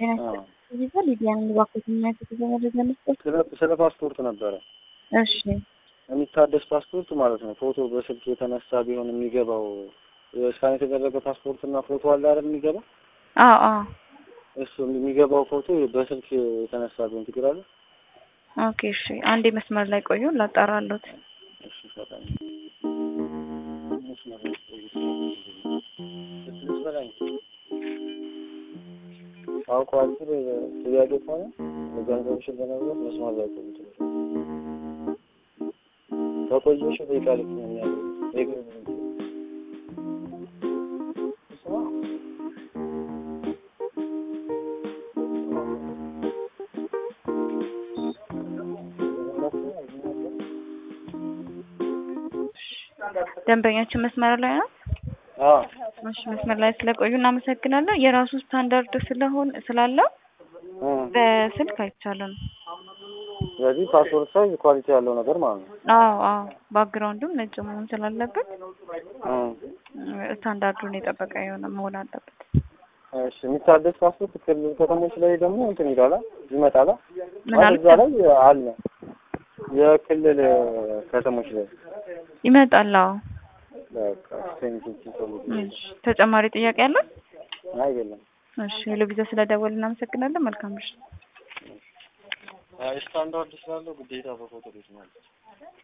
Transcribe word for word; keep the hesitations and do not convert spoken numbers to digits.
ይዘል ሊዲያን ባክቶኛ ከተዘመደ መስጠት ስለ ስለ ፓስፖርት ነበር። እሺ የሚታደስ ፓስፖርት ማለት ነው። ፎቶ በስልክ የተነሳ ቢሆን የሚገባው ስካን የተደረገ ፓስፖርት እና ፎቶ አለ አይደል የሚገባው? አዎ አዎ እሱ የሚገባው ፎቶ በስልክ የተነሳ ቢሆን ትግራለህ? ኦኬ እሺ አንዴ መስመር ላይ ቆዩ ላጣራሉት። እሺ ፈጣን መስመር ላይ ቆዩ። ስለዚህ አውቀዋል ጥያቄ ከሆነ ገንዘብሽን ለመብላት መስመር ላይ ቆዩ። ከቆየሽ በቃልክ ነው የሚያደርገው የግል ነው። ደንበኛችን መስመር ላይ ነው? አዎ እሺ መስመር ላይ ስለቆዩ እናመሰግናለን። የራሱ ስታንዳርድ ስለሆነ ስላለው በስልክ አይቻልም። ስለዚህ ፓስፖርት ሳይዝ ኳሊቲ ያለው ነገር ማለት ነው። አዎ አዎ ባክግራውንዱም ነጭ መሆን ስላለበት ስታንዳርዱን የጠበቀ የሆነ መሆን አለበት። እሺ የሚታደስ ፓስፖርት ክልል ከተሞች ላይ ደግሞ እንትን ይላል ይመጣል ማለት እዛ ላይ አለ የክልል ከተሞች ላይ ይመጣል። አዎ በቃ ቴንኪው እሺ ተጨማሪ ጥያቄ አለ? አይ የለም። እሺ ለቪዛ ስለደወልን እናመሰግናለን። መልካም ምሽት። አይ ስታንዳርድ ስላለው ግዴታ በፎቶ ቤት ማለት